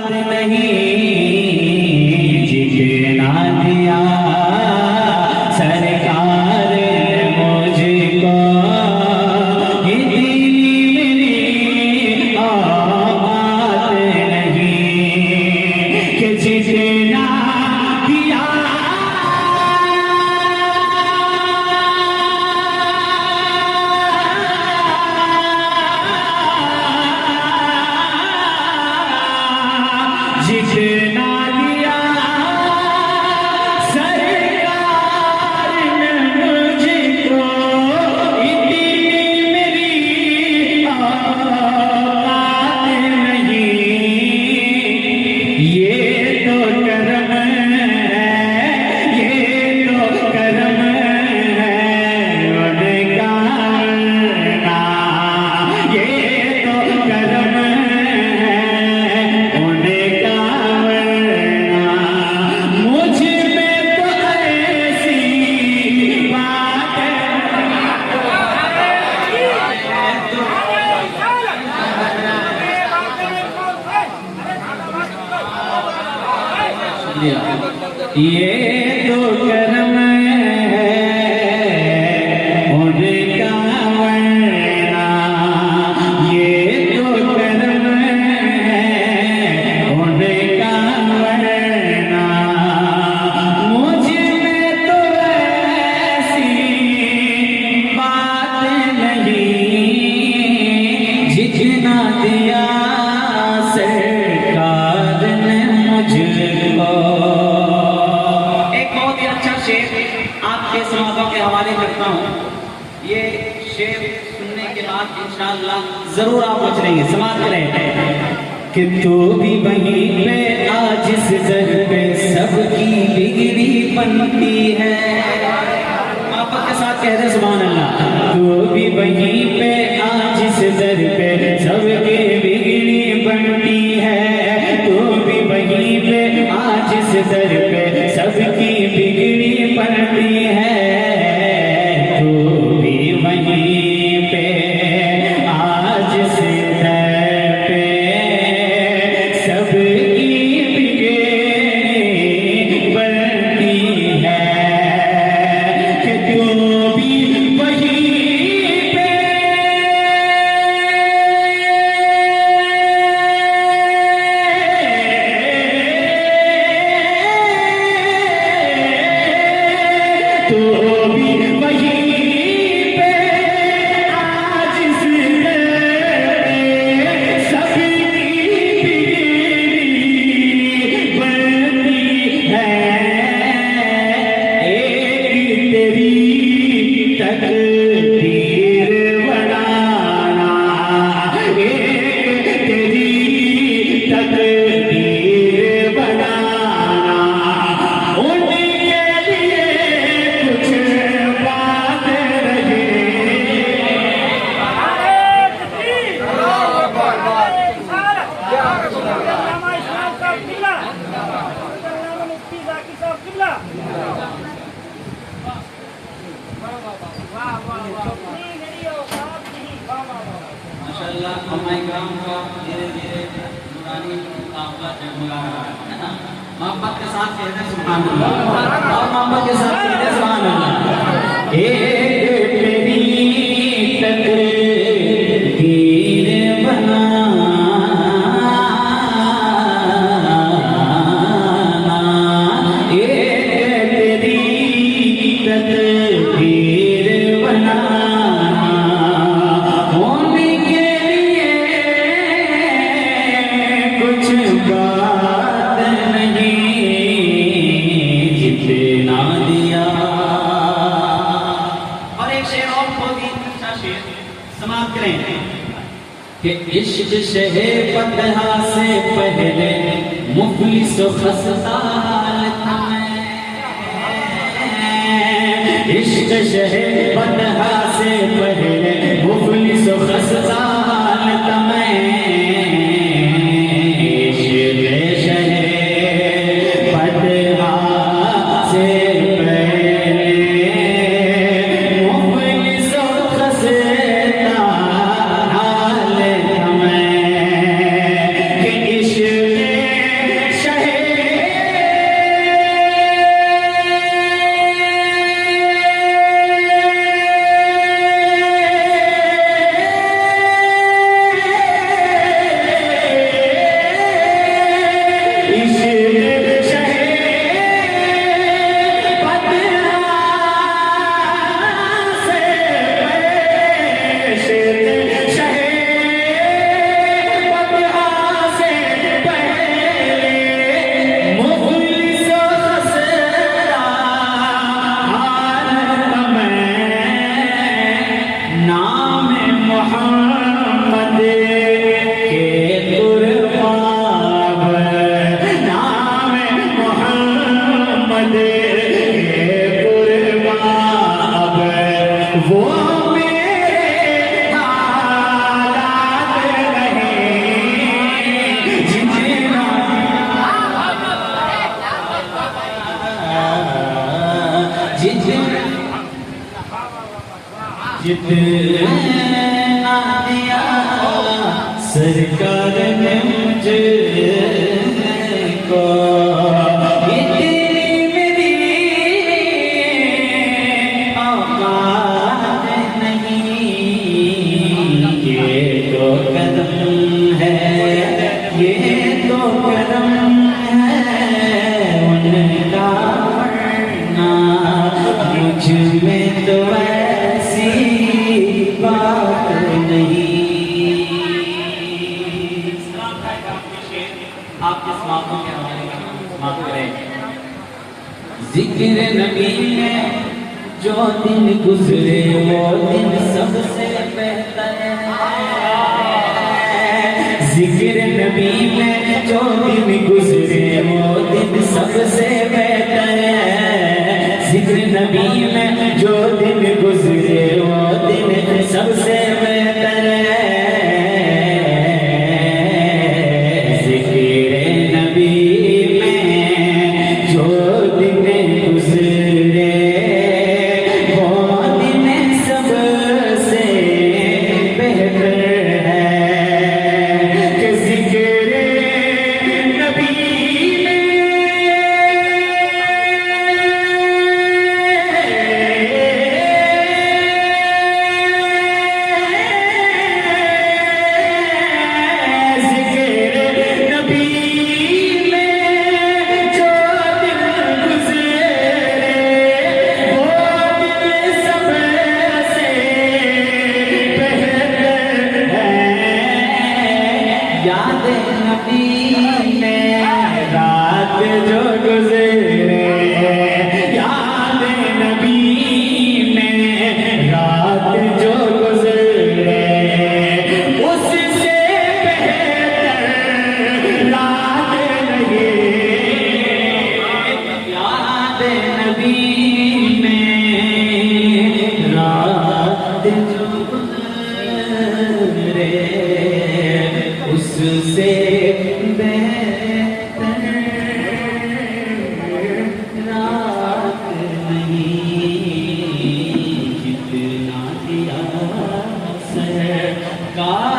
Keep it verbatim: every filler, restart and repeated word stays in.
ये तो करम है उनका वरना, ये तो करम है उनका वरना, मुझ में तो ऐसी बात नहीं जितना दिया सरकार ने मुझको। आपके समातों के हवाले करता हूँ। ये शेर सुनने के बाद इंशाअल्लाह जरूर आप बच रहेंगे। समात करें कि तू भी वहीं पे आज इस दर पे सबकी बिगड़ी बनती है। आप के साथ कह रहे सुभान अल्लाह। तू भी वहीं पे आज इस दर पे सबकी बिगड़ी बनती है। तू भी वहीं पे आज इस दर पे सबकी बिगड़ी बनती है। तू भी वहीं पे आज इस दर पे सबकी बिगड़ी बनती है। कि तू भी वहीं पे तो भी वहीं पे आज इस दर पे सबकी बिगड़ी बनती है। एक तेरी तकदीर बनाना, एक तेरी तकदीर बनाना, उनके लिए कुछ बात रहे। माशाअल्लाह हमारे ग्राम का धीरे धीरे नूरानी काफिला जगमगा रहा है ना। मोहब्बत के साथ कहते हैं सुभान अल्लाह, और मोहब्बत के साथ कहते हैं सुभान अल्लाह। एक तेरी तकदीर बनाना, एक तेरी तकदीर बनाना, उनके लिए कुछ बात नहीं जितना दिया। और एक शेर और बहुत ही अच्छा शेर समाप्त करें कि इश्क शहे फतहा से पहले मुफलिस खस्ता हालत में, इश्क शहे फतहा से पहले मुफलिस खस्ता हालत में, इश्क शहे फतहा से पहले मुफलिस खस्ता हालत में, कि इश्क जितना दिया सरकार ने मुझे को, इतनी मेरी औकात नहीं। ये तो कदम है, ये तो कदम है उनका, वरना मुझ में तो ऐसी बात नहीं। आपके समाप्तों के हवाले समाप्त करें। जिक्र नबी में जो दिन गुजरे वो दिन सबसे बेहतर है। जिक्र नबी में जो दिन गुजरे वो दिन सबसे बेहतर है। जिक्र नबी में जो दिन गुजरे वो दिन सबसे बेहतर है। जिक्र नबी में जो दिन गुजरे वो दिन सबसे बेहतर है। कि जिक्र नबी याद नबी में रात जो गुजरे, याद नबी में रात जो गुजरे उससे बेहतर रात लगे। याद नबी में रात जो गुजरे उससे बेहतर रात नहीं। जितना दिया सरकार